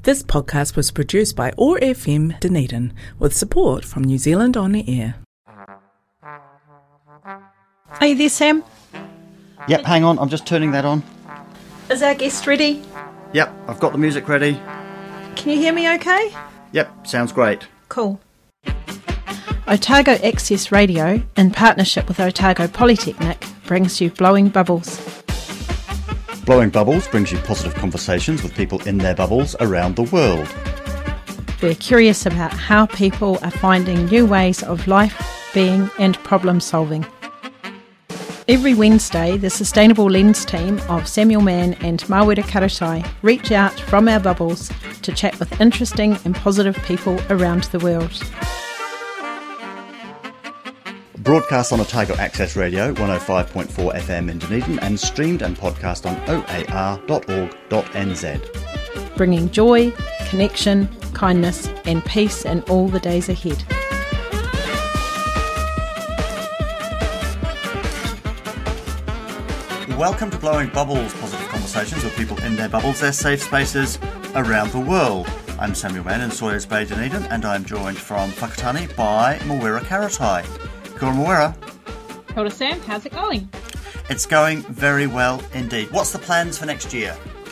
This podcast was produced by OAR FM Dunedin with support from New Zealand On Air. Are you there, Sam? Yep, hang on, I'm just turning that on. Is our guest ready? Yep, I've got the music ready. Can you hear me okay? Yep, sounds great. Cool. Otago Access Radio, in partnership with Otago Polytechnic, brings you Blowing Bubbles. Blowing Bubbles brings you positive conversations with people in their bubbles around the world. We're curious about how people are finding new ways of life, being and problem solving. Every Wednesday, the Sustainable Lens team of Samuel Mann and Mawera Karetai reach out from our bubbles to chat with interesting and positive people around the world. Broadcast on Otago Access Radio 105.4 FM in Dunedin and streamed and podcast on oar.org.nz. Bringing joy, connection, kindness and peace in all the days ahead. Welcome to Blowing Bubbles, positive conversations with people in their bubbles, their safe spaces around the world. I'm Samuel Mann in Sawyers Bay, Dunedin, and I'm joined from Whakatane by Mawera Karetai. Kia ora, Mawera. Kia ora, Sam. How's it going? It's going very well indeed. What's the plans for next year?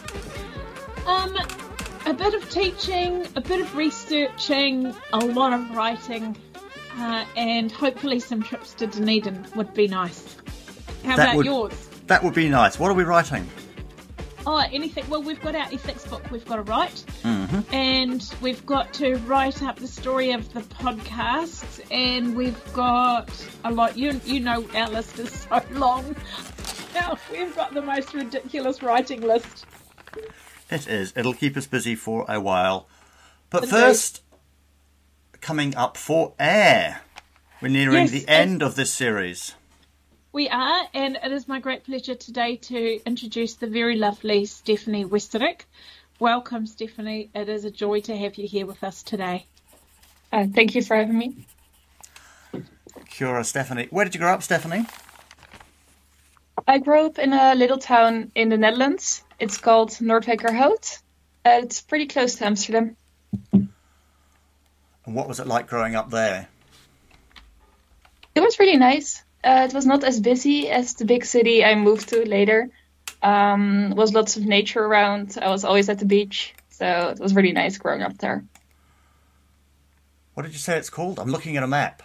A bit of teaching, a bit of researching, a lot of writing, and hopefully some trips to Dunedin would be nice. How about yours? That would be nice. What are we writing? Oh, anything. Well, we've got our ethics book we've got to write. Mm-hmm. And we've got to write up the story of the podcast. And we've got a lot. You know our list is so long. Now, we've got the most ridiculous writing list. It is. It'll keep us busy for a while. But Indeed. First, coming up for air. We're nearing the end of this series. We are, and it is my great pleasure today to introduce the very lovely Stephanie Westerich. Welcome, Stephanie. It is a joy to have you here with us today. Thank you for having me. Kia ora, Stephanie. Where did you grow up, Stephanie? I grew up in a little town in the Netherlands. It's called Noordwijkerhout. It's pretty close to Amsterdam. And what was it like growing up there? It was really nice. It was not as busy as the big city I moved to later. Was lots of nature around. I was always at the beach. So it was really nice growing up there. What did you say it's called? I'm looking at a map.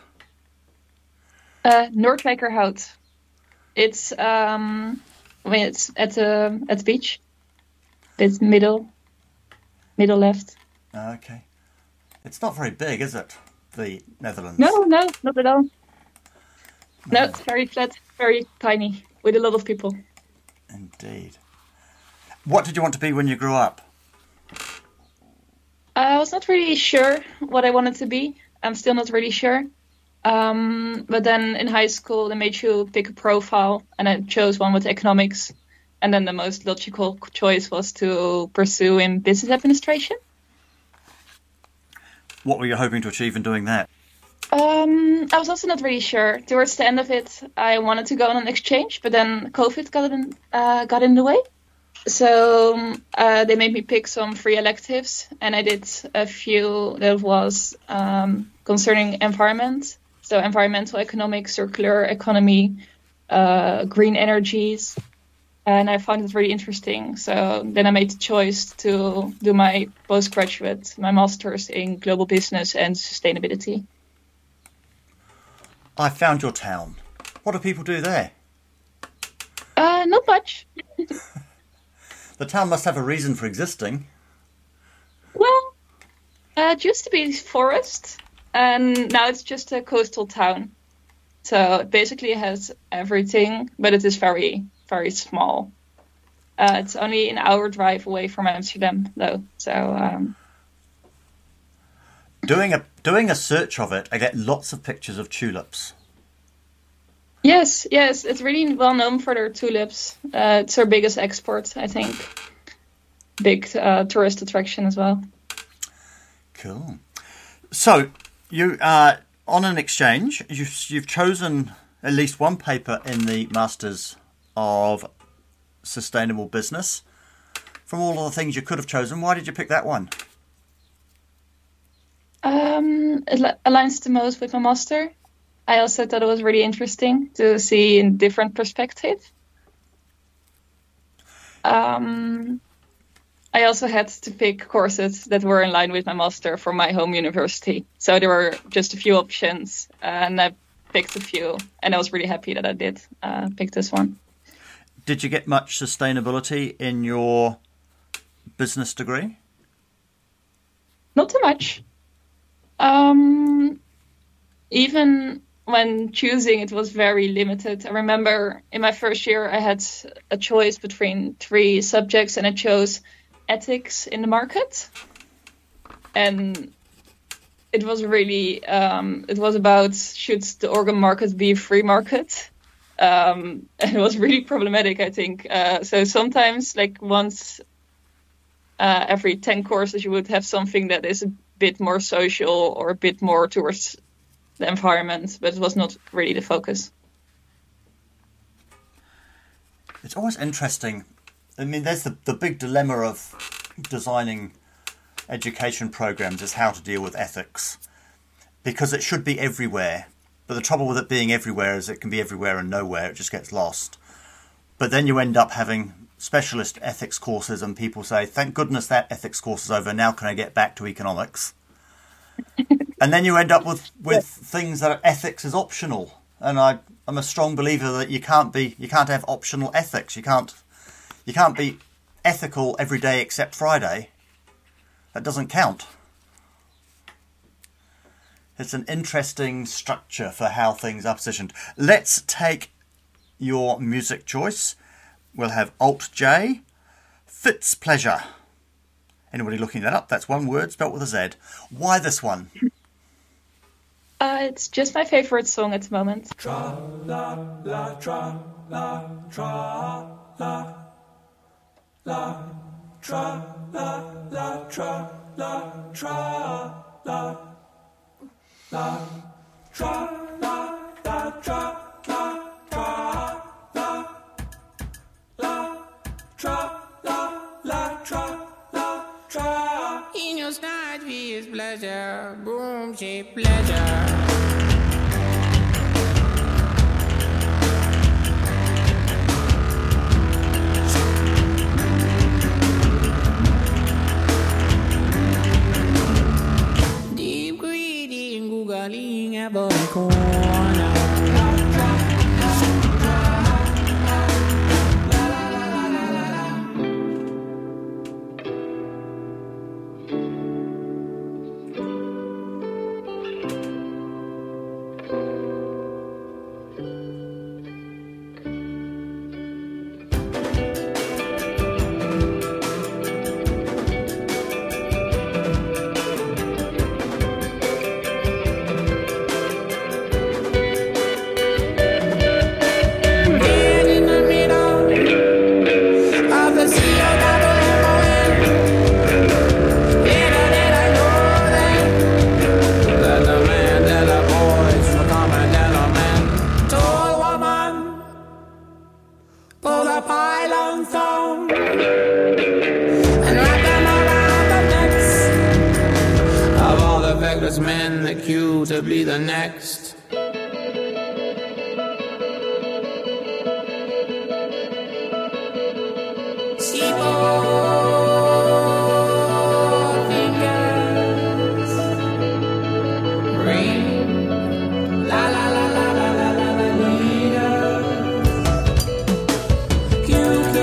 Noordwijkerhout. It's it's at the beach. It's middle left. Okay. It's not very big, is it? The Netherlands? No, not at all. No, it's very flat, very tiny, with a lot of people. Indeed. What did you want to be when you grew up? I was not really sure what I wanted to be. I'm still not really sure. But then in high school, they made you pick a profile, and I chose one with economics. And then the most logical choice was to pursue in business administration. What were you hoping to achieve in doing that? I was also not really sure. Towards the end of it, I wanted to go on an exchange, but then COVID got in the way. So they made me pick some free electives, and I did a few that was concerning environment. So environmental economics, circular economy, green energies. And I found it really interesting. So then I made the choice to do my postgraduate, my master's in global business and sustainability. I found your town. What do people do there? Not much. The town must have a reason for existing. Well, it used to be forest, and now it's just a coastal town. So it basically has everything, but it is very, very small. It's only an hour drive away from Amsterdam, though. So doing a search of it, I get lots of pictures of tulips. Yes, it's really well known for their tulips. It's our biggest export, I think. Big tourist attraction as well. Cool. So you are on an exchange. You've chosen at least one paper in the Masters of Sustainable Business. From all of the things you could have chosen, why did you pick that one? It aligns the most with my master. I also thought it was really interesting to see in different perspective. I also had to pick courses that were in line with my master for my home university. So there were just a few options, and I picked a few, and I was really happy that I did pick this one. Did you get much sustainability in your business degree? Not too much. Even when choosing, it was very limited. I remember in my first year, I had a choice between 3 subjects, and I chose ethics in the market. And it was really, it was about, should the organ market be a free market? And it was really problematic, I think. So sometimes, like once every 10 courses, you would have something that is a bit more social or a bit more towards the environment, but it was not really the focus. It's always interesting. I mean, there's the big dilemma of designing education programs is how to deal with ethics, because it should be everywhere. But the trouble with it being everywhere is it can be everywhere and nowhere. It just gets lost. But then you end up having specialist ethics courses and people say, thank goodness that ethics course is over. Now can I get back to economics? And then you end up with things that ethics is optional. And I'm a strong believer that you can't have optional ethics. You can't be ethical every day except Friday. That doesn't count. It's an interesting structure for how things are positioned. Let's take your music choice. We'll have Alt J, Fitzpleasure. Anybody looking that up? That's one word spelt with a Z. Why this one? It's just my favorite song at the moment. Tra la la tra la tra la la tra la la tra la tra la la tra la la tra la tra la la tra la la tra la tra. In your night is pleasure, boom, she pleasure. Deep greedy and googling about the corner. Men the queue to be the next. Fingers ring, la la la la la la la la leader. QQ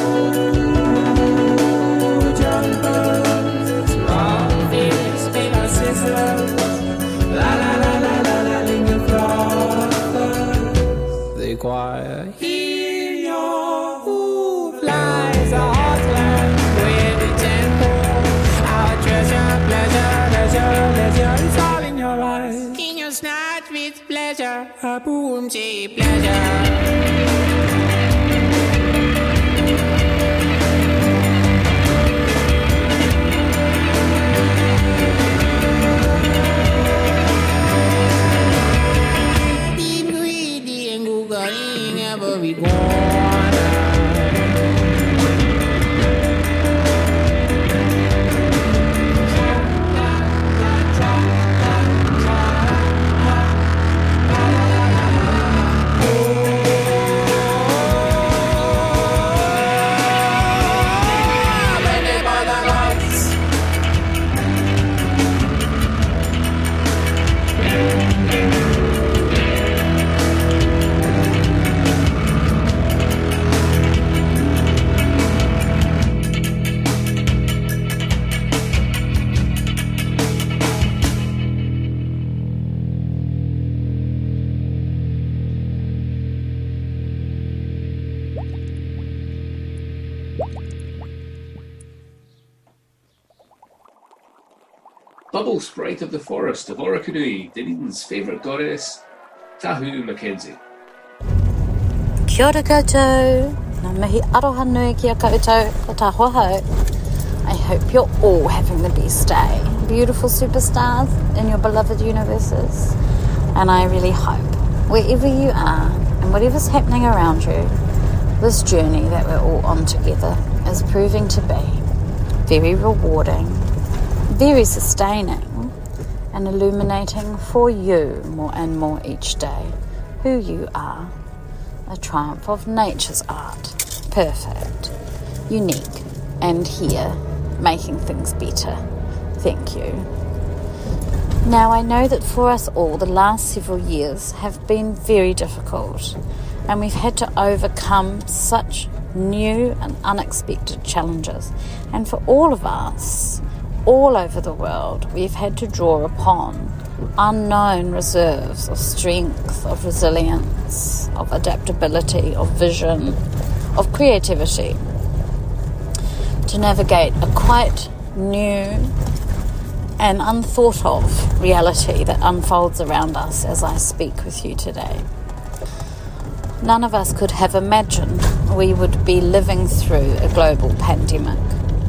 jumpers, rock fish, paper scissors. La la la la la la linger flowers. The choir in your hoof lies a heartland with the tempo. Our treasure, pleasure, leisure, leisure, it's all in your eyes. In your snatch with pleasure, a boom, cheap pleasure. Every corner. bubble sprite of the forest of Orokonui, Dunedin's favourite goddess, Tahu Mackenzie. Kia ora koutou, ngā mihi aroha nui ki a koutou, ko tā hohau. I hope you're all having the best day, beautiful superstars in your beloved universes. And I really hope, wherever you are and whatever's happening around you, this journey that we're all on together is proving to be very rewarding, very sustaining, and illuminating for you more and more each day who you are. A triumph of nature's art, perfect, unique, and here, making things better. Thank you. Now, I know that for us all, the last several years have been very difficult, and we've had to overcome such new and unexpected challenges. And for all of us, all over the world, we've had to draw upon unknown reserves of strength, of resilience, of adaptability, of vision, of creativity to navigate a quite new and unthought of reality that unfolds around us as I speak with you today. None of us could have imagined we would be living through a global pandemic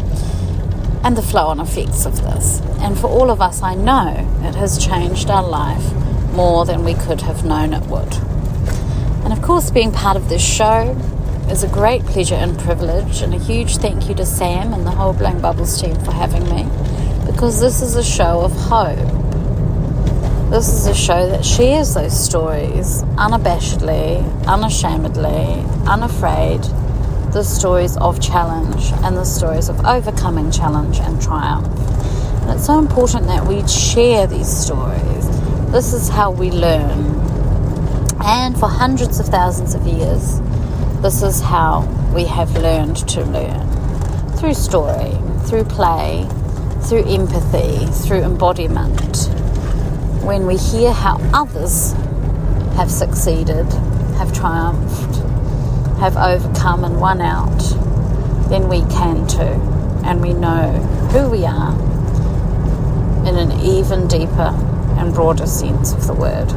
and the flow-on effects of this. And for all of us, I know it has changed our life more than we could have known it would. And of course, being part of this show is a great pleasure and privilege, and a huge thank you to Sam and the whole Blowing Bubbles team for having me, because this is a show of hope. This is a show that shares those stories unabashedly, unashamedly, unafraid, the stories of challenge and the stories of overcoming challenge and triumph. And it's so important that we share these stories. This is how we learn. And for hundreds of thousands of years, this is how we have learned to learn. Through story, through play, through empathy, through embodiment. When we hear how others have succeeded, have triumphed, have overcome and won out, then we can too. And we know who we are in an even deeper and broader sense of the word.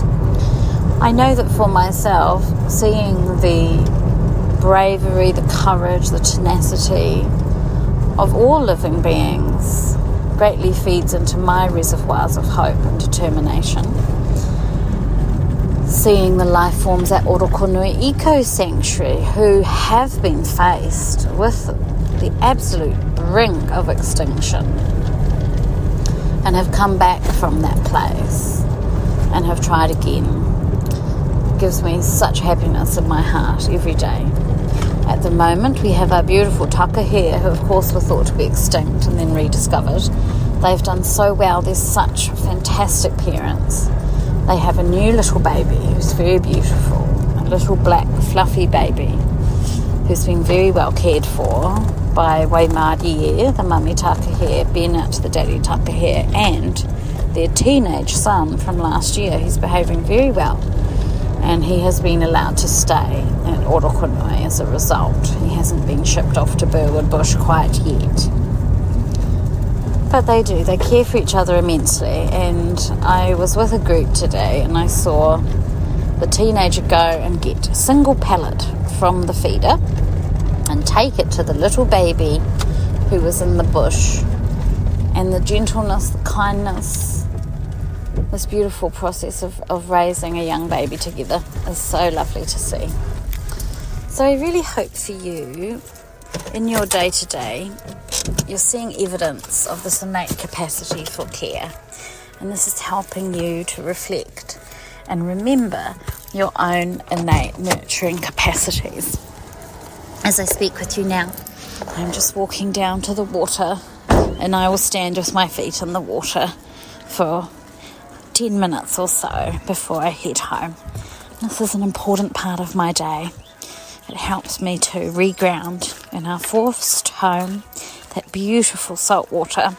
I know that for myself, seeing the bravery, the courage, the tenacity of all living beings greatly feeds into my reservoirs of hope and determination. Seeing the life forms at Orokonui Eco Sanctuary who have been faced with the absolute brink of extinction and have come back from that place and have tried again gives me such happiness in my heart every day. At the moment, we have our beautiful takahere, who of course were thought to be extinct and then rediscovered. They've done so well. They're such fantastic parents. They have a new little baby who's very beautiful, a little black fluffy baby who's been very well cared for by Waimarie, the mummy takahere, Bennett, the daddy takahere, and their teenage son from last year. He's behaving very well, and he has been allowed to stay at Orokonui as a result. He hasn't been shipped off to Burwood Bush quite yet. But they do, they care for each other immensely. And I was with a group today and I saw the teenager go and get a single pellet from the feeder and take it to the little baby who was in the bush. And the gentleness, the kindness, this beautiful process of raising a young baby together is so lovely to see. So I really hope for you, in your day-to-day, you're seeing evidence of this innate capacity for care. And this is helping you to reflect and remember your own innate nurturing capacities. As I speak with you now, I'm just walking down to the water, and I will stand with my feet in the water for 10 minutes or so before I head home. This is an important part of my day. It helps me to reground in our forest home, that beautiful salt water,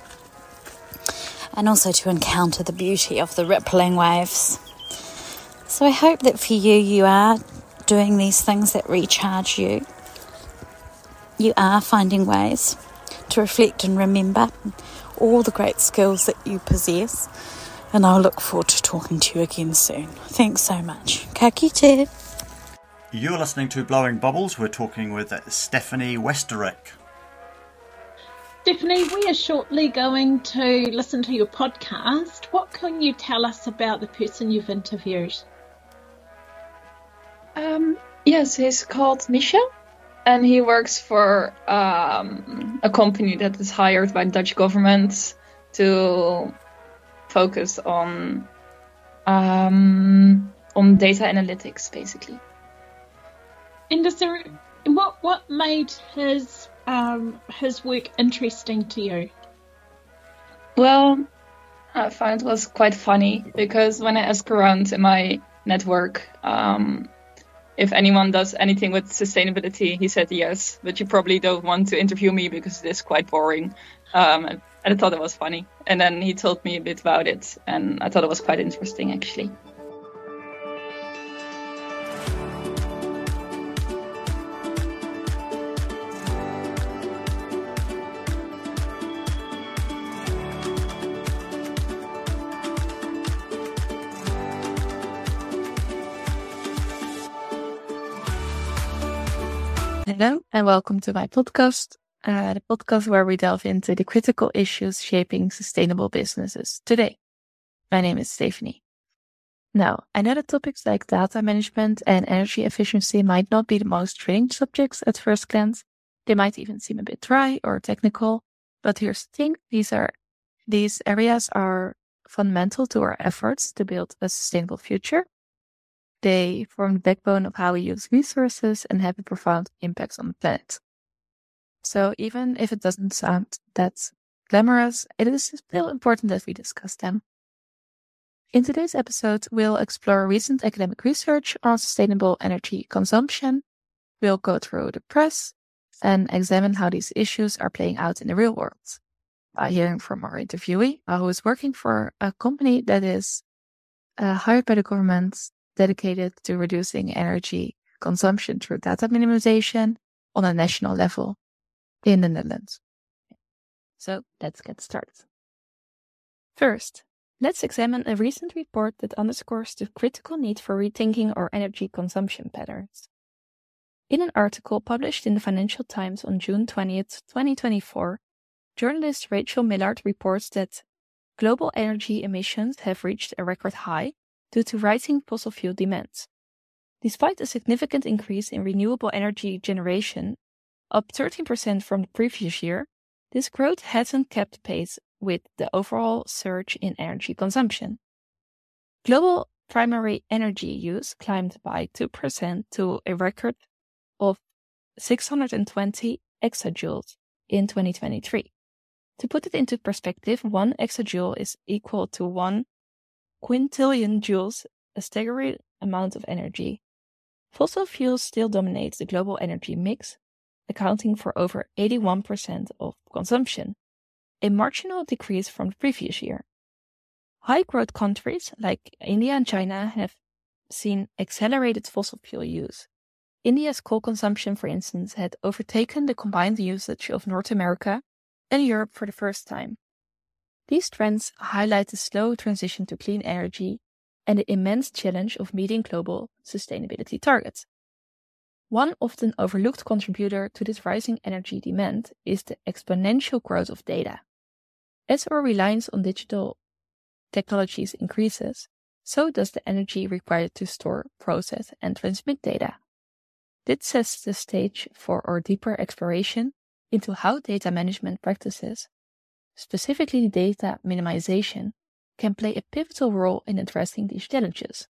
and also to encounter the beauty of the rippling waves. So I hope that for you, you are doing these things that recharge you. You are finding ways to reflect and remember all the great skills that you possess. And I'll look forward to talking to you again soon. Thanks so much. Ka kite. You're listening to Blowing Bubbles. We're talking with Stephanie Westerick. Stephanie, we are shortly going to listen to your podcast. What can you tell us about the person you've interviewed? Yes, he's called Misha, and he works for a company that is hired by the Dutch government to focus on data analytics, basically. And is there, what made his work interesting to you? Well, I found it was quite funny because when I asked around in my network if anyone does anything with sustainability, he said yes, but you probably don't want to interview me because it is quite boring. And I thought it was funny. And then he told me a bit about it, and I thought it was quite interesting, actually. Hello and welcome to my podcast, the podcast where we delve into the critical issues shaping sustainable businesses today. My name is Stephanie. Now, I know that topics like data management and energy efficiency might not be the most thrilling subjects at first glance. They might even seem a bit dry or technical, but here's the thing, these areas are fundamental to our efforts to build a sustainable future. They form the backbone of how we use resources and have a profound impact on the planet. So even if it doesn't sound that glamorous, it is still important that we discuss them. In today's episode, we'll explore recent academic research on sustainable energy consumption. We'll go through the press and examine how these issues are playing out in the real world. By hearing from our interviewee, who is working for a company that is hired by the government dedicated to reducing energy consumption through data minimization on a national level in the Netherlands. So let's get started. First, let's examine a recent report that underscores the critical need for rethinking our energy consumption patterns. In an article published in the Financial Times on June 20th, 2024, journalist Rachel Millard reports that global energy emissions have reached a record high due to rising fossil fuel demands. Despite a significant increase in renewable energy generation, up 13% from the previous year, this growth hasn't kept pace with the overall surge in energy consumption. Global primary energy use climbed by 2% to a record of 620 exajoules in 2023. To put it into perspective, 1 exajoule is equal to 1 quintillion joules, a staggering amount of energy. Fossil fuels still dominate the global energy mix, accounting for over 81% of consumption, a marginal decrease from the previous year. High-growth countries like India and China have seen accelerated fossil fuel use. India's coal consumption, for instance, had overtaken the combined usage of North America and Europe for the first time. These trends highlight the slow transition to clean energy and the immense challenge of meeting global sustainability targets. One often overlooked contributor to this rising energy demand is the exponential growth of data. As our reliance on digital technologies increases, so does the energy required to store, process, and transmit data. This sets the stage for our deeper exploration into how data management practices, specifically data minimization, can play a pivotal role in addressing these challenges.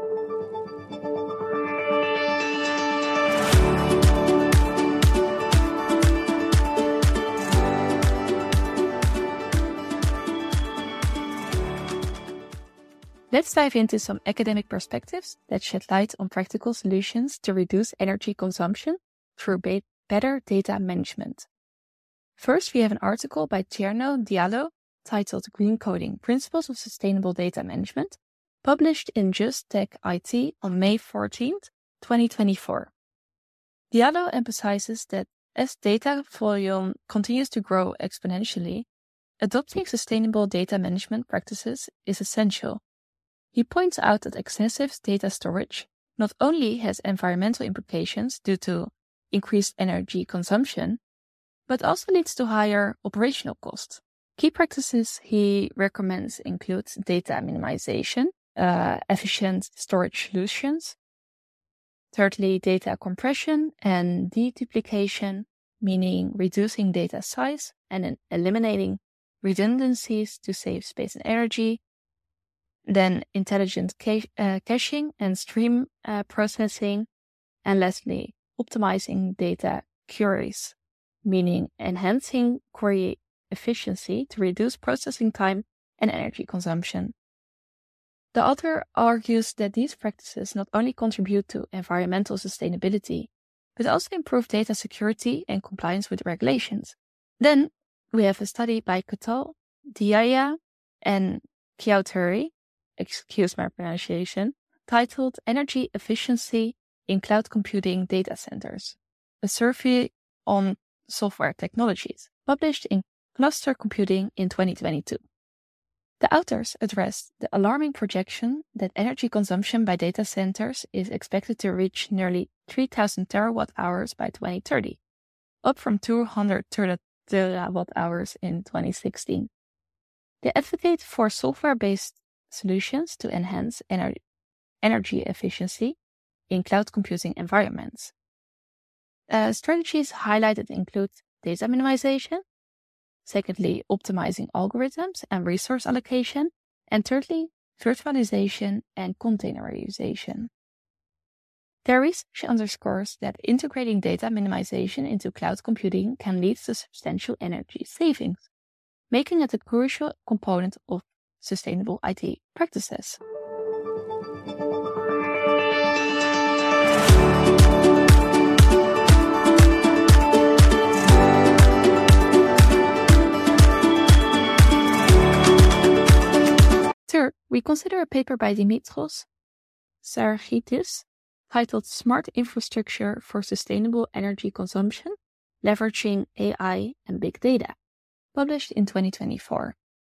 Let's dive into some academic perspectives that shed light on practical solutions to reduce energy consumption through better data management. First, we have an article by Tierno Diallo titled Green Coding: Principles of Sustainable Data Management, published in Just Tech IT on May 14th, 2024. Diallo emphasizes that as data volume continues to grow exponentially, adopting sustainable data management practices is essential. He points out that excessive data storage not only has environmental implications due to increased energy consumption, but also leads to higher operational costs. Key practices he recommends include data minimization, efficient storage solutions, thirdly, data compression and deduplication, meaning reducing data size and eliminating redundancies to save space and energy, then intelligent caching and stream processing, and lastly, optimizing data queries, meaning enhancing query efficiency to reduce processing time and energy consumption. The author argues that these practices not only contribute to environmental sustainability, but also improve data security and compliance with regulations. Then we have a study by Kotal, Diaya, and Kiauturi, excuse my pronunciation, titled Energy Efficiency in Cloud Computing Data Centers, a survey on software technologies, published in Cluster Computing in 2022. The authors addressed the alarming projection that energy consumption by data centers is expected to reach nearly 3,000 terawatt-hours by 2030, up from 200 terawatt-hours in 2016. They advocate for software-based solutions to enhance energy efficiency in cloud computing environments. Strategies highlighted include data minimization, secondly, optimizing algorithms and resource allocation, and thirdly, virtualization and containerization. Their research underscores that integrating data minimization into cloud computing can lead to substantial energy savings, making it a crucial component of sustainable IT practices. Third, we consider a paper by Dimitros Sargitis titled Smart Infrastructure for Sustainable Energy Consumption, Leveraging AI and Big Data, published in 2024.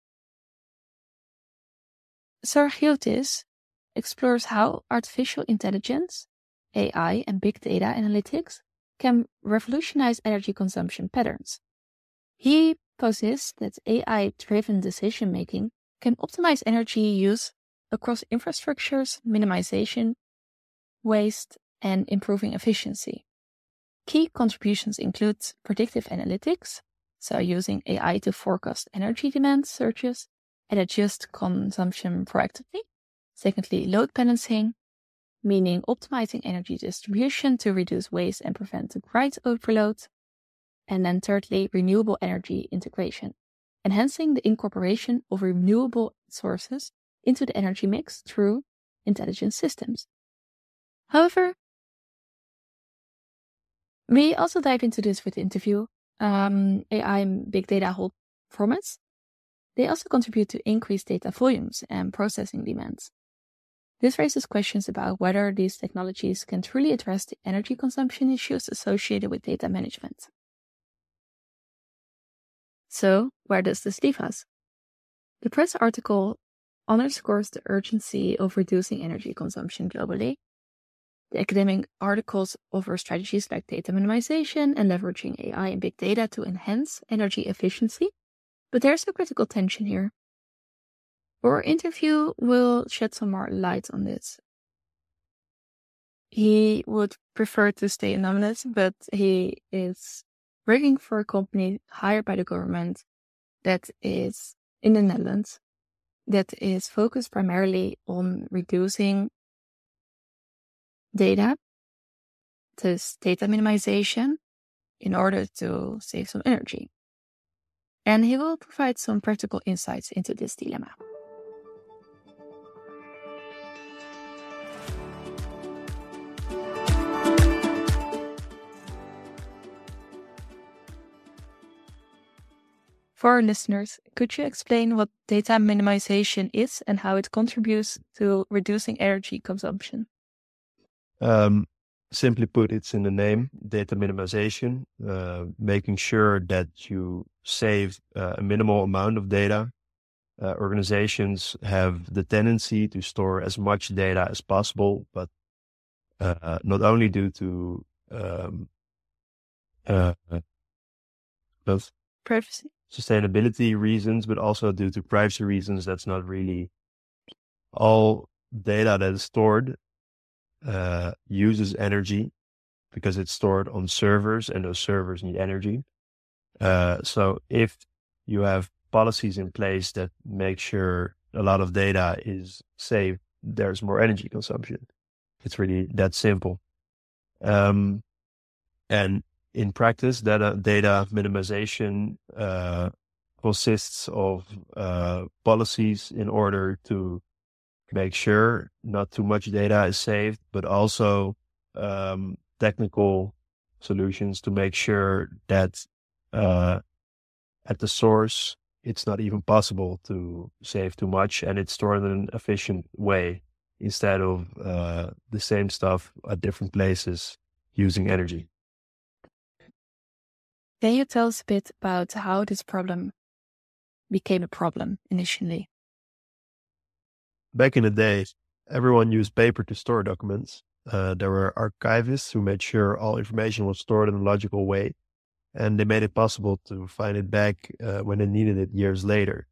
Sargitis explores how artificial intelligence, AI, and big data analytics can revolutionize energy consumption patterns. He posits that AI-driven decision-making can optimize energy use across infrastructures, minimization, waste, and improving efficiency. Key contributions include predictive analytics, so using AI to forecast energy demand surges and adjust consumption proactively. Secondly, load balancing, meaning optimizing energy distribution to reduce waste and prevent the grid overload. And then thirdly, renewable energy integration, enhancing the incorporation of renewable sources into the energy mix through intelligent systems. However, we also dive into this with the interview. AI and big data hold promise. They also contribute to increased data volumes and processing demands. This raises questions about whether these technologies can truly address the energy consumption issues associated with data management. So, where does this leave us? The press article underscores the urgency of reducing energy consumption globally. The academic articles offer strategies like data minimization and leveraging AI and big data to enhance energy efficiency, but there's a critical tension here. Our interview will shed some more light on this. He would prefer to stay anonymous, but he is working for a company hired by the government that is in the Netherlands, that is focused primarily on reducing data, this data minimization, in order to save some energy. And he will provide some practical insights into this dilemma. For our listeners, could you explain what data minimization is and how it contributes to reducing energy consumption? Simply put, it's in the name, data minimization, making sure that you save a minimal amount of data. Organizations have the tendency to store as much data as possible, but not only due to both Privacy. sustainability reasons, but also due to privacy reasons. That's not really all data that is stored uses energy because it's stored on servers, and those servers need energy. So if you have policies in place that make sure a lot of data is saved, there's more energy consumption. It's really that simple. And in practice, data minimization consists of policies in order to make sure not too much data is saved, but also technical solutions to make sure that at the source, it's not even possible to save too much, and it's stored in an efficient way instead of the same stuff at different places using energy. Can you tell us a bit about how this problem became a problem initially? Back in the day, everyone used paper to store documents. There were archivists who made sure all information was stored in a logical way, and they made it possible to find it back when they needed it years later.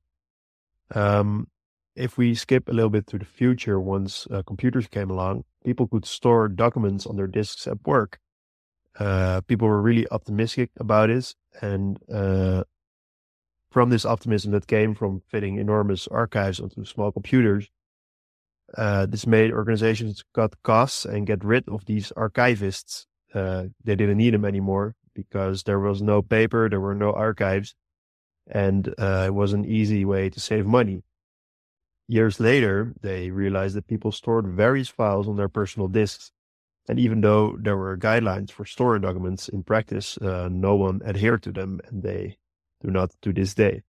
If we skip a little bit to the future, once computers came along, people could store documents on their disks at work. People were really optimistic about this, and from this optimism that came from fitting enormous archives onto small computers, this made organizations cut costs and get rid of these archivists. They didn't need them anymore because there was no paper, there were no archives, and it was an easy way to save money. Years later, they realized that people stored various files on their personal disks. And even though there were guidelines for storing documents, in practice, no one adhered to them, and they do not to this day.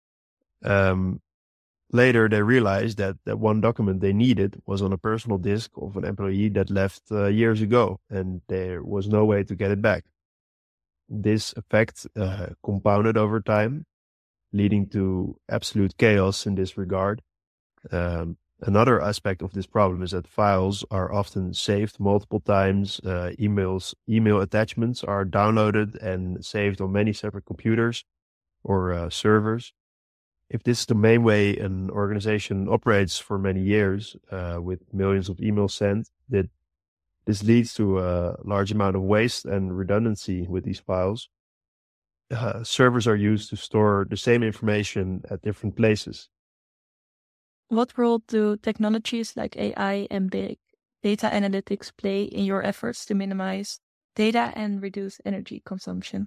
Later, they realized that one document they needed was on a personal disk of an employee that left years ago, and there was no way to get it back. This effect compounded over time, leading to absolute chaos in this regard. Another aspect of this problem is that files are often saved multiple times. Email attachments are downloaded and saved on many separate computers or servers. If this is the main way an organization operates for many years, with millions of emails sent, this leads to a large amount of waste and redundancy with these files. Servers are used to store the same information at different places. What role do technologies like AI and big data analytics play in your efforts to minimize data and reduce energy consumption?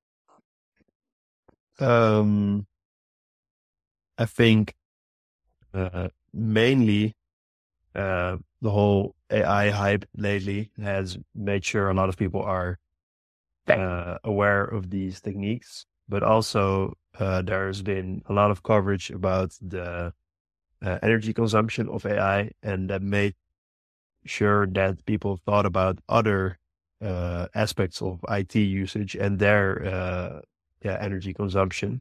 I think mainly the whole AI hype lately has made sure a lot of people are aware of these techniques, but also there's been a lot of coverage about the energy consumption of AI, and that made sure that people thought about other aspects of IT usage and their energy consumption.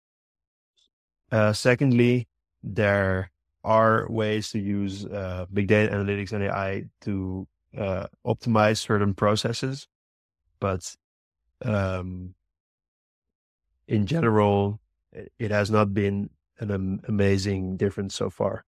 Secondly, there are ways to use big data analytics and AI to optimize certain processes, but in general, it has not been an amazing difference so far.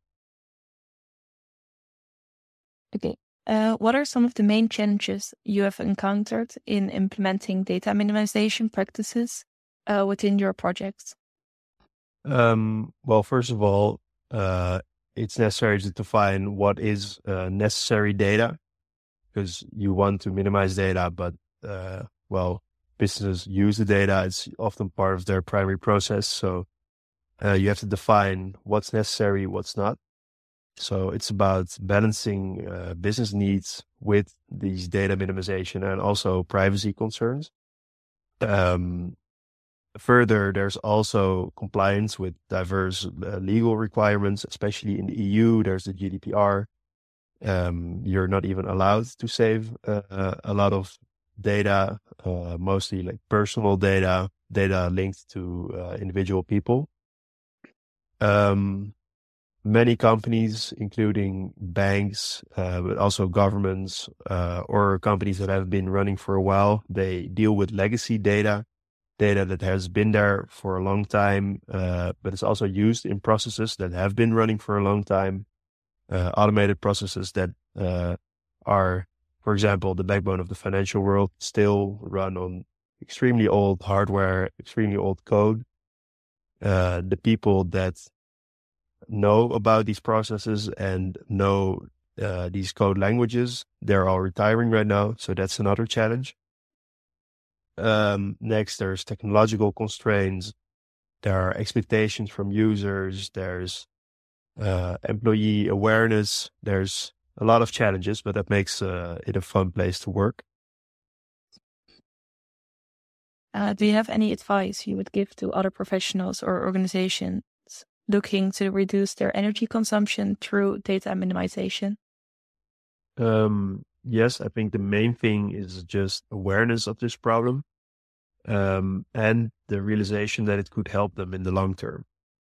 Okay. What are some of the main challenges you have encountered in implementing data minimization practices within your projects? Well, first of all, it's necessary to define what is necessary data, because you want to minimize data, but businesses use the data. It's often part of their primary process. So you have to define what's necessary, what's not. So it's about balancing business needs with these data minimization and also privacy concerns. Further, there's also compliance with diverse legal requirements, especially in the EU. There's the GDPR. You're not even allowed to save a lot of data, mostly like personal data linked to individual people. Many companies, including banks, but also governments or companies that have been running for a while, they deal with legacy data that has been there for a long time, but it's also used in processes that have been running for a long time, automated processes that are, for example, the backbone of the financial world, still run on extremely old hardware, extremely old code. The people that know about these processes and know these code languages, they're all retiring right now, so that's another challenge. Next, there's technological constraints. There are expectations from users. There's employee awareness. There's a lot of challenges, but that makes it a fun place to work. Do you have any advice you would give to other professionals or organizations looking to reduce their energy consumption through data minimization? Yes, I think the main thing is just awareness of this problem, and the realization that it could help them in the long term.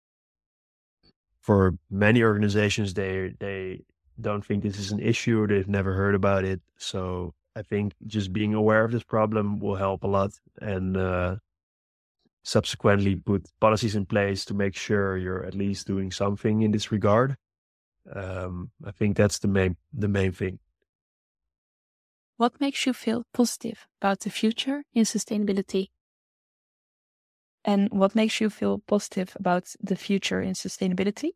For many organizations, they don't think this is an issue, or they've never heard about it. So I think just being aware of this problem will help a lot, and subsequently put policies in place to make sure you're at least doing something in this regard. I think that's the main thing. What makes you feel positive about the future in sustainability? And what makes you feel positive about the future in sustainability?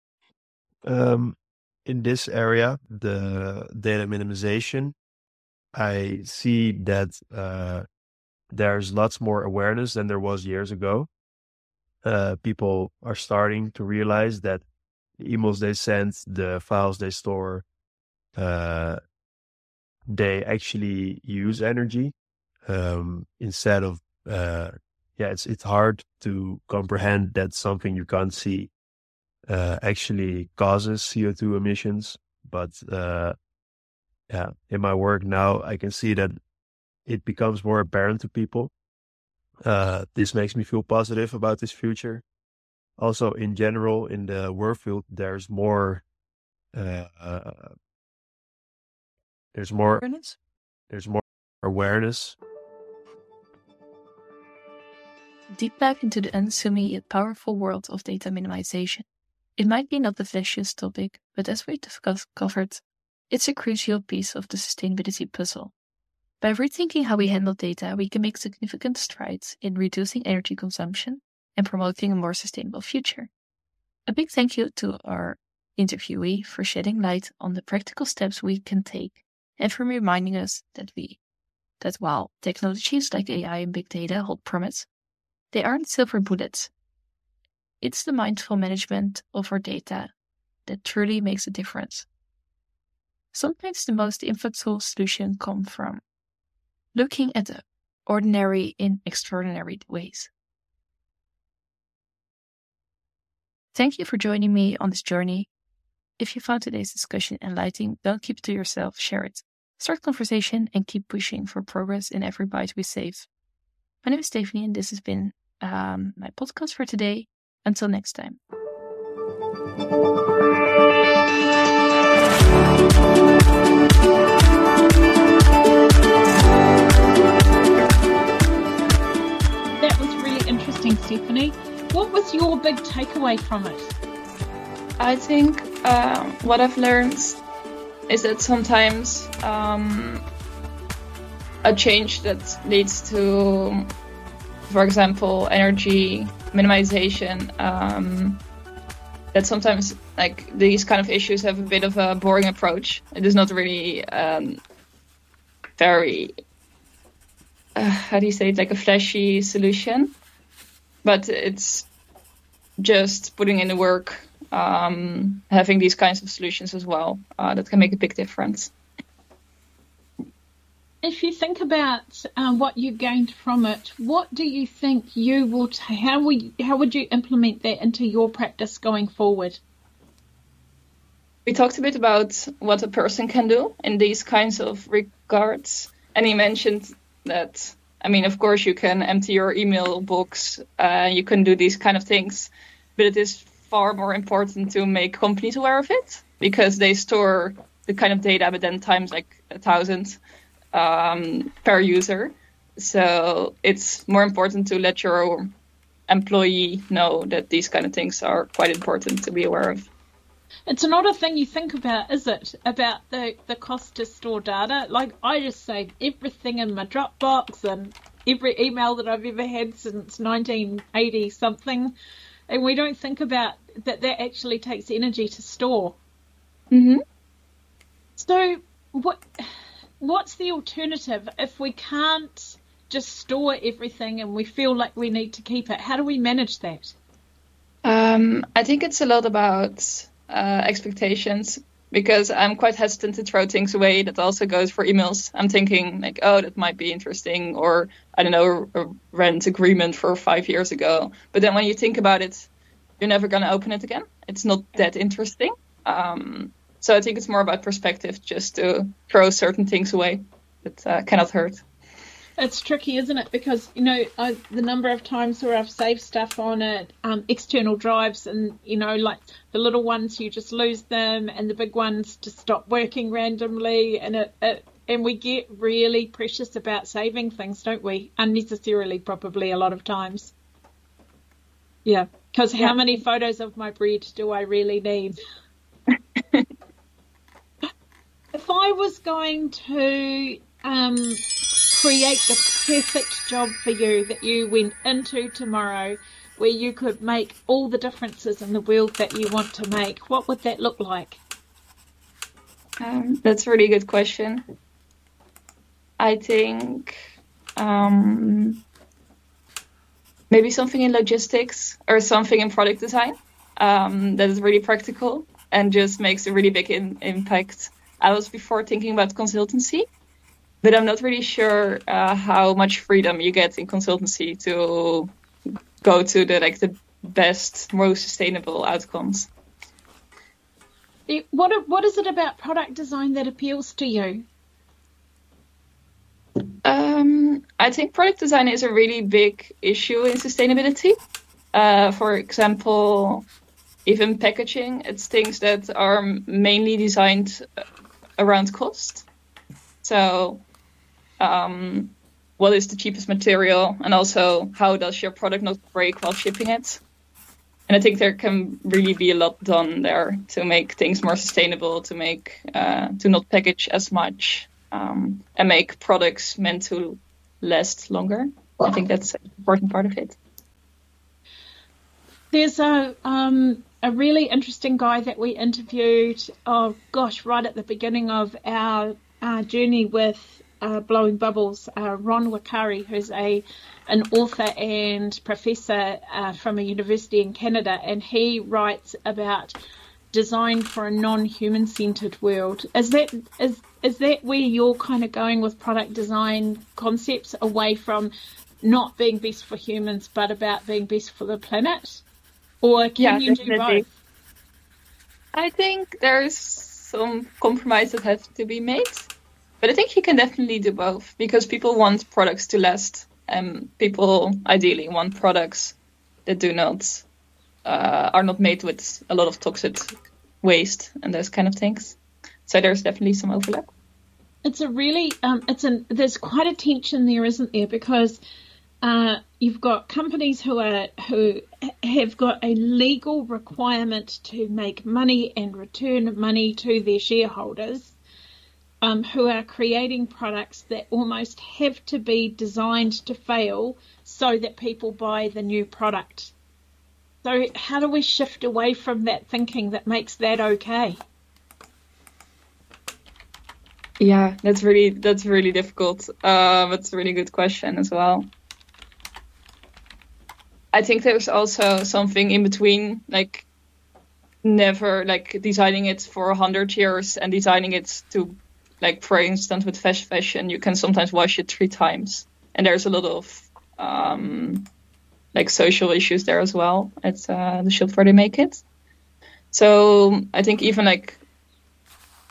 In this area, the data minimization, I see that there's lots more awareness than there was years ago. People are starting to realize that the emails they send, the files they store, they actually use energy instead of it's hard to comprehend that something you can't see actually causes CO2 emissions. But in my work now, I can see that it becomes more apparent to people. This makes me feel positive about this future. Also, in general, in the work field, there's more awareness. Deep dive into the unassuming yet powerful world of data minimization. It might be not the flashiest topic, but as we covered, it's a crucial piece of the sustainability puzzle. By rethinking how we handle data, we can make significant strides in reducing energy consumption and promoting a more sustainable future. A big thank you to our interviewee for shedding light on the practical steps we can take and for reminding us that while technologies like AI and big data hold promise, they aren't silver bullets. It's the mindful management of our data that truly makes a difference. Sometimes the most impactful solutions come from looking at the ordinary in extraordinary ways. Thank you for joining me on this journey. If you found today's discussion enlightening, don't keep it to yourself, share it. Start conversation and keep pushing for progress in every bite we save. My name is Stephanie and this has been my podcast for today. Until next time. That was really interesting, Stephanie. What was your big takeaway from it? I think what I've learned is that sometimes a change that leads to, for example, energy minimization, that sometimes like these kind of issues have a bit of a boring approach. It is not really very how do you say it, like a flashy solution, but it's just putting in the work, having these kinds of solutions as well, that can make a big difference. If you think about what you gained from it, what do you think you will? How would you implement that into your practice going forward? we talked a bit about what a person can do in these kinds of regards. And he mentioned that, I mean, of course, you can empty your email box, you can do these kind of things, but it is far more important to make companies aware of it, because they store the kind of data, but then times like 1,000 per user. So it's more important to let your employee know that these kind of things are quite important to be aware of. It's not a thing you think about, is it? About the cost to store data. Like, I just save everything in my Dropbox and every email that I've ever had since 1980 something, and we don't think about that actually takes energy to store. Mm-hmm. So what's the alternative if we can't just store everything and we feel like we need to keep it? How do we manage that? I think it's a lot about expectations, because I'm quite hesitant to throw things away. That also goes for emails. I'm thinking like, oh, that might be interesting, or I don't know, a rent agreement for 5 years ago. But then when you think about it, you're never going to open it again. It's not that interesting. So I think it's more about perspective, just to throw certain things away that cannot hurt. It's tricky, isn't it? Because, you know, the number of times where I've saved stuff on external drives, and, you know, like the little ones, you just lose them, and the big ones just stop working randomly, and and we get really precious about saving things, don't we? Unnecessarily, probably, a lot of times. Yeah, because how many photos of my bread do I really need? If I was going to create the perfect job for you that you went into tomorrow, where you could make all the differences in the world that you want to make, what would that look like? That's a really good question. I think maybe something in logistics or something in product design that is really practical and just makes a really big impact. I was before thinking about consultancy, but I'm not really sure how much freedom you get in consultancy to go to the best, most sustainable outcomes. What is it about product design that appeals to you? I think product design is a really big issue in sustainability. For example, even packaging, it's things that are mainly designed around cost. So what is the cheapest material, and also how does your product not break while shipping it? And I think there can really be a lot done there to make things more sustainable, to make to not package as much, and make products meant to last longer. I think that's an important part of it. There's a really interesting guy that we interviewed, right at the beginning of our journey with Blowing Bubbles, Ron Wakari, who's an author and professor from a university in Canada, and he writes about design for a non-human centered world. Is that where you're kind of going with product design concepts, away from not being best for humans but about being best for the planet? Or can you do both? I think there's some compromise that has to be made, but I think you can definitely do both, because people want products to last, and people ideally want products that do not are not made with a lot of toxic waste and those kind of things. So there's definitely some overlap. It's a really there's quite a tension there, isn't there? Because you've got companies who have got a legal requirement to make money and return money to their shareholders, who are creating products that almost have to be designed to fail so that people buy the new product. So how do we shift away from that thinking that makes that okay? Yeah, that's really difficult. It's a really good question as well. I think there's also something in between, like never designing it for 100 years and designing it to, like, for instance, with fast fashion, you can sometimes wash it 3 times, and there's a lot of social issues there as well at the shop where they make it. So I think even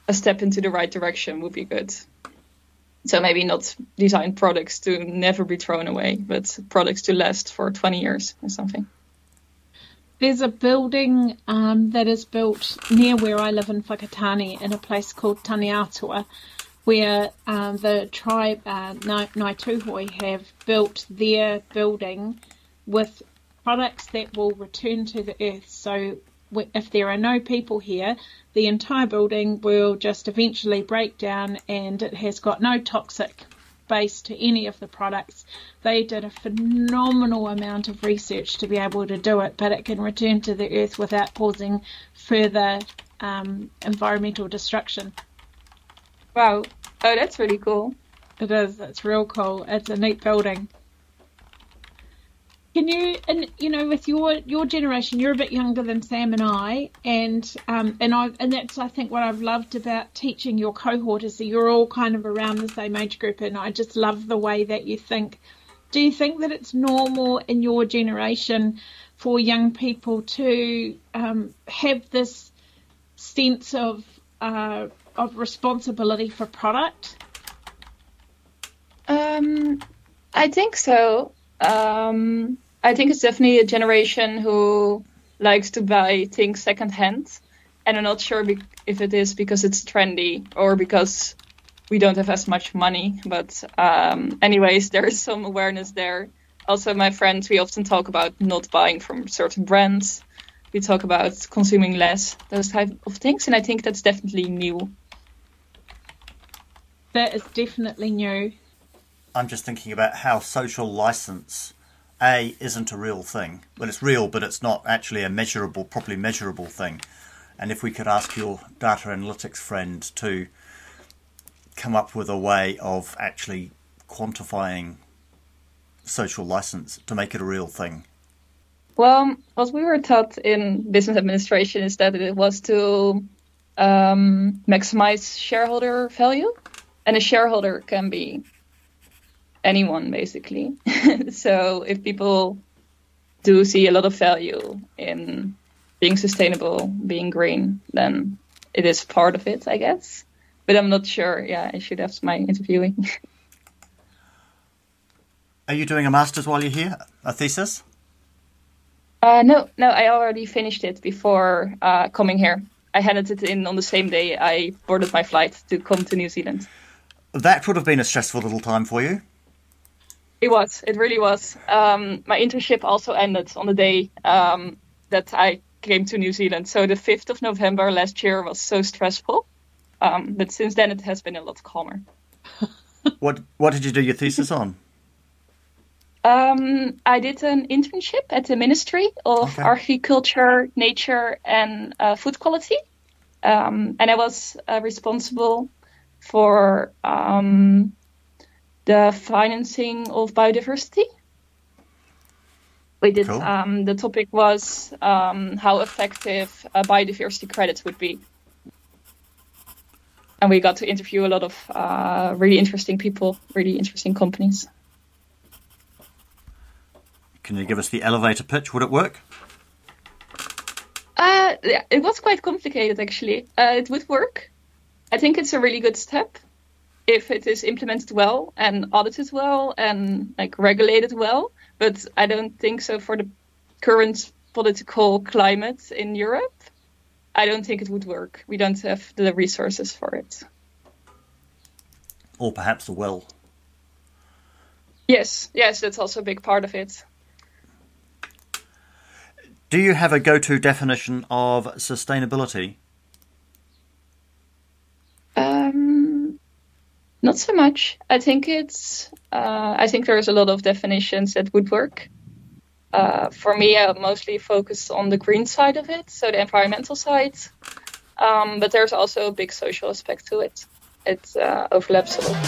a step into the right direction would be good. So maybe not design products to never be thrown away, but products to last for 20 years or something. There's a building that is built near where I live in Whakatane in a place called Taneatua, where the tribe Ngaituhoi have built their building with products that will return to the earth. So if there are no people here, the entire building will just eventually break down, and it has got no toxic base to any of the products. They did a phenomenal amount of research to be able to do it, but it can return to the earth without causing further environmental destruction. Wow. Oh, that's really cool. It is. It's real cool. It's a neat building. Can you, and you know, with your generation, you're a bit younger than Sam and I, and that's I think what I've loved about teaching your cohort is that you're all kind of around the same age group, and I just love the way that you think. Do you think that it's normal in your generation for young people to have this sense of responsibility for product? I think so. I think it's definitely a generation who likes to buy things secondhand, and I'm not sure if it is because it's trendy or because we don't have as much money. But anyways, there is some awareness there. Also, my friends, we often talk about not buying from certain brands. We talk about consuming less, those type of things, and I think that's definitely new. That is definitely new. I'm just thinking about how social license, A, isn't a real thing. Well, it's real, but it's not actually a properly measurable thing. And if we could ask your data analytics friend to come up with a way of actually quantifying social license to make it a real thing. Well, what we were taught in business administration is that it was to maximize shareholder value. And a shareholder can be anyone, basically. So if people do see a lot of value in being sustainable, being green, then it is part of it, I guess. But I'm not sure. Yeah, I should have my interviewing. Are you doing a master's while you're here? A thesis? No, I already finished it before coming here. I handed it in on the same day I boarded my flight to come to New Zealand. That would have been a stressful little time for you. It was. It really was. My internship also ended on the day that I came to New Zealand. So the 5th of November last year was so stressful. But since then it has been a lot calmer. What did you do your thesis on? I did an internship at the Ministry of Agriculture, Nature and Food Quality. And I was responsible for the financing of biodiversity. We did. Cool. The topic was how effective biodiversity credits would be. And we got to interview a lot of really interesting people, really interesting companies. Can you give us the elevator pitch? Would it work? Yeah, it was quite complicated, actually. It would work. I think it's a really good step if it is implemented well and audited well and regulated well. But I don't think so for the current political climate in Europe. I don't think it would work. We don't have the resources for it. Or perhaps the will. Yes, that's also a big part of it. Do you have a go-to definition of sustainability? Not so much. I think it's. I think there's a lot of definitions that would work. For me, I mostly focus on the green side of it, so the environmental side. But there's also a big social aspect to it. It overlaps a lot.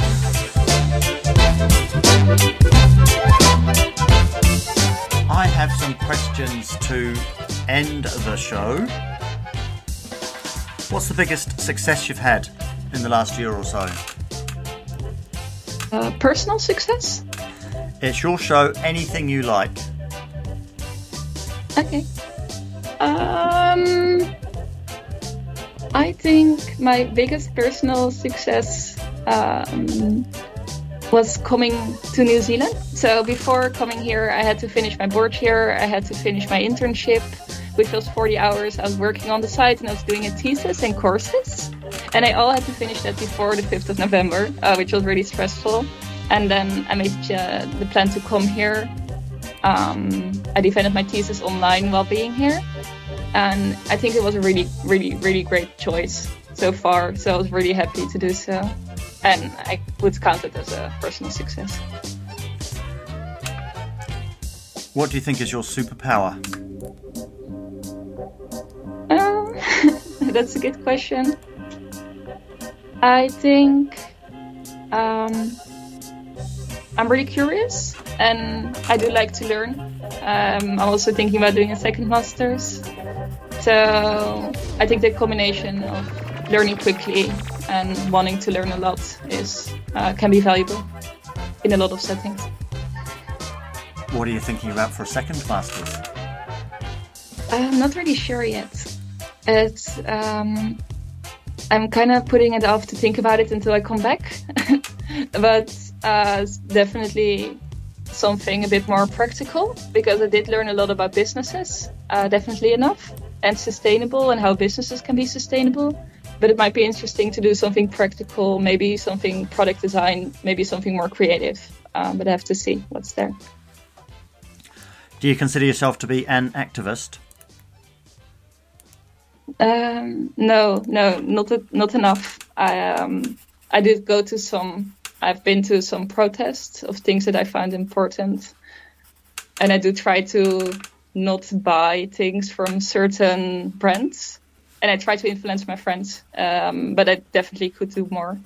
I have some questions to end the show. What's the biggest success you've had in the last year or so? Personal success? It's your show, anything you like. Okay. I think my biggest personal success was coming to New Zealand. So before coming here, I had to finish my board year, I had to finish my internship, which was 40 hours. I was working on the site and I was doing a thesis and courses. And I all had to finish that before the 5th of November, which was really stressful. And then I made the plan to come here. I defended my thesis online while being here. And I think it was a really, really, really great choice so far. So I was really happy to do so. And I would count it as a personal success. What do you think is your superpower? That's a good question. I think I'm really curious and I do like to learn. I'm also thinking about doing a second master's. So I think the combination of learning quickly and wanting to learn a lot can be valuable in a lot of settings. What are you thinking about for a second master's? I'm not really sure yet. I'm kind of putting it off to think about it until I come back. But definitely something a bit more practical, because I did learn a lot about businesses, definitely enough, and sustainable and how businesses can be sustainable. But it might be interesting to do something practical, maybe something product design, maybe something more creative. But I have to see what's there. Do you consider yourself to be an activist? No, not enough. I did go to some. I've been to some protests of things that I found important, and I do try to not buy things from certain brands, and I try to influence my friends. But I definitely could do more.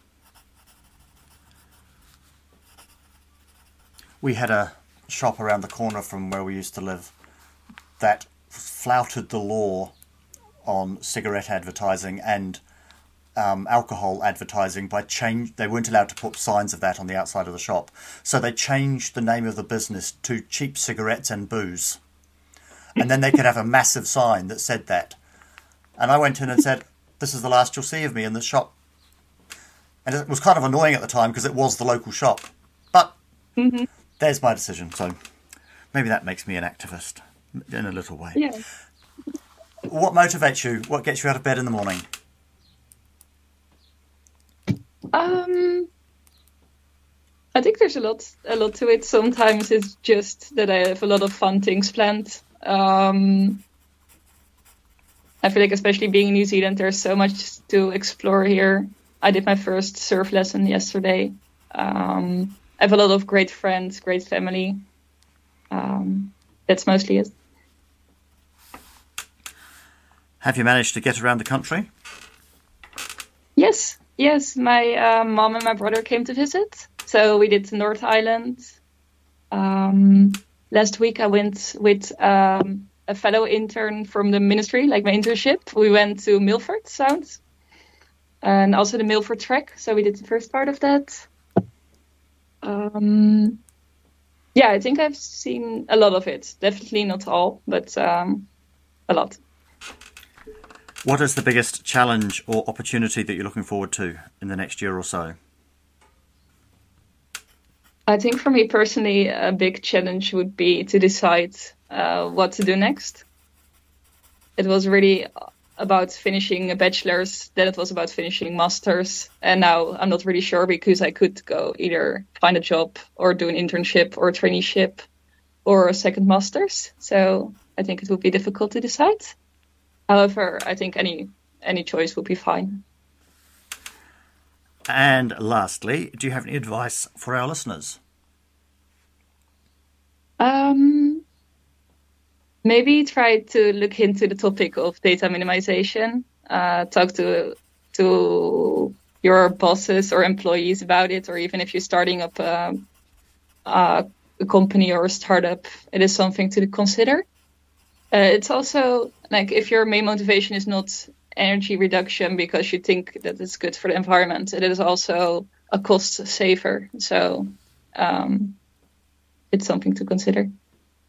We had a shop around the corner from where we used to live that flouted the law on cigarette advertising and alcohol advertising they weren't allowed to put signs of that on the outside of the shop. So they changed the name of the business to Cheap Cigarettes and Booze. And then they could have a massive sign that said that. And I went in and said, "This is the last you'll see of me in the shop." And it was kind of annoying at the time because it was the local shop. But there's my decision. So maybe that makes me an activist in a little way. Yeah. What motivates you? What gets you out of bed in the morning? I think there's a lot to it. Sometimes it's just that I have a lot of fun things planned. I feel like, especially being in New Zealand, there's so much to explore here. I did my first surf lesson yesterday. I have a lot of great friends, great family. That's mostly it. Have you managed to get around the country? Yes. My mom and my brother came to visit. So we did the North Island. Last week I went with a fellow intern from the ministry, like my internship. We went to Milford Sound and also the Milford Trek. So we did the first part of that. Yeah, I think I've seen a lot of it. Definitely not all, but a lot. What is the biggest challenge or opportunity that you're looking forward to in the next year or so? I think for me personally, a big challenge would be to decide what to do next. It was really about finishing a bachelor's, then it was about finishing master's, and now I'm not really sure because I could go either find a job or do an internship or a traineeship or a second master's. So I think it would be difficult to decide. However, I think any choice would be fine. And lastly, do you have any advice for our listeners? Maybe try to look into the topic of data minimization. Talk to your bosses or employees about it, or even if you're starting up a company or a startup, it is something to consider. It's also like if your main motivation is not energy reduction because you think that it's good for the environment, it is also a cost saver. So it's something to consider.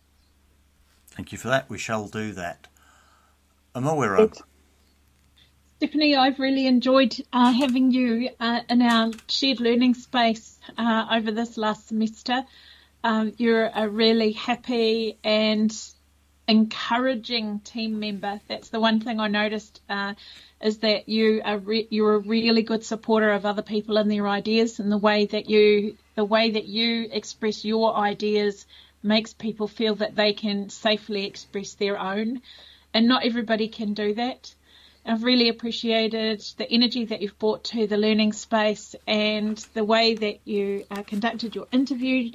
Thank you for that. We shall do that. Mawira. Stephanie, I've really enjoyed having you in our shared learning space over this last semester. You're a really happy and encouraging team member. That's the one thing I noticed, is that you're a really good supporter of other people and their ideas, and the way that you express your ideas makes people feel that they can safely express their own, and not everybody can do that. I've really appreciated the energy that you've brought to the learning space and the way that you conducted your interview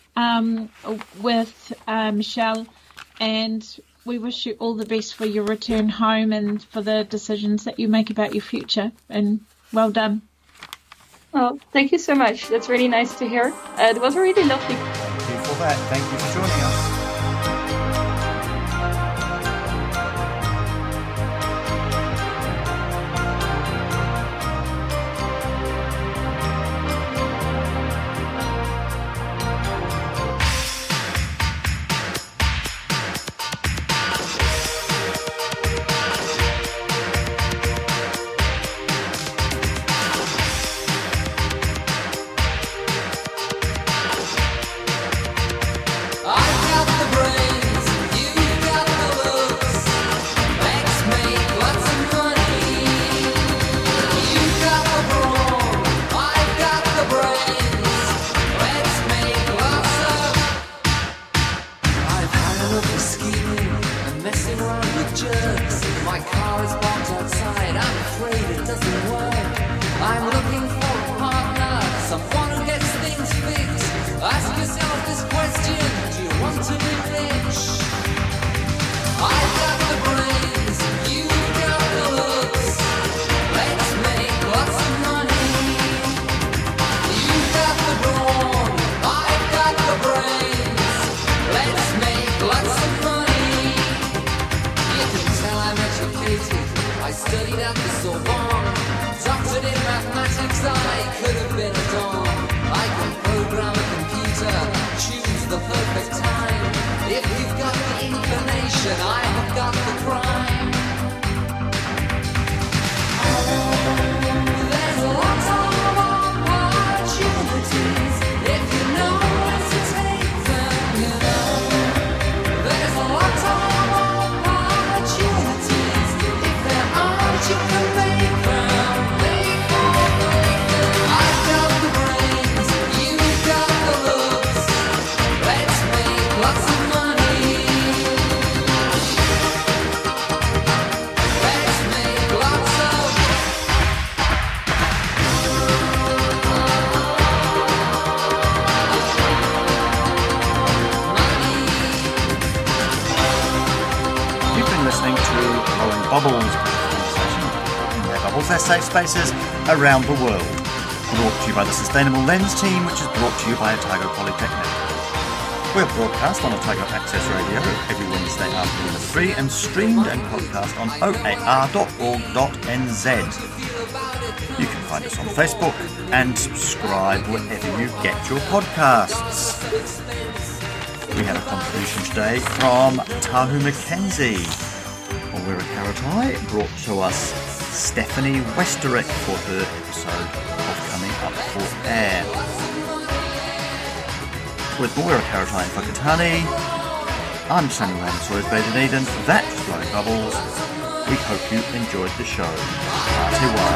with Michelle, and we wish you all the best for your return home and for the decisions that you make about your future, and well done. Oh, thank you so much. That's really nice to hear. It was really lovely. Thank you for that. Thank you for joining us. Their safe spaces around the world. Brought to you by the Sustainable Lens team, which is brought to you by Otago Polytechnic. We're broadcast on Otago Access Radio every Wednesday afternoon at 3 and streamed and podcast on oar.org.nz. You can find us on Facebook and subscribe wherever you get your podcasts. We have a contribution today from Tahu Mackenzie. Mawera Karatai brought to us Stephanie Westerick for her episode of Coming Up for Air. With Mawera Karatai and Whakatane, I'm Samuel Mann, Sawyers Bay Dunedin. That was Blowing Bubbles. We hope you enjoyed the show. Te wā.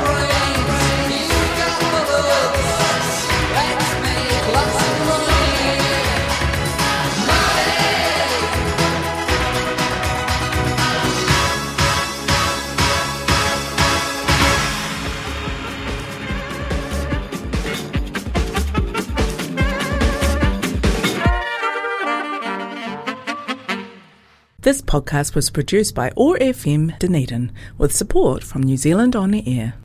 This podcast was produced by OAR FM Dunedin with support from New Zealand On Air.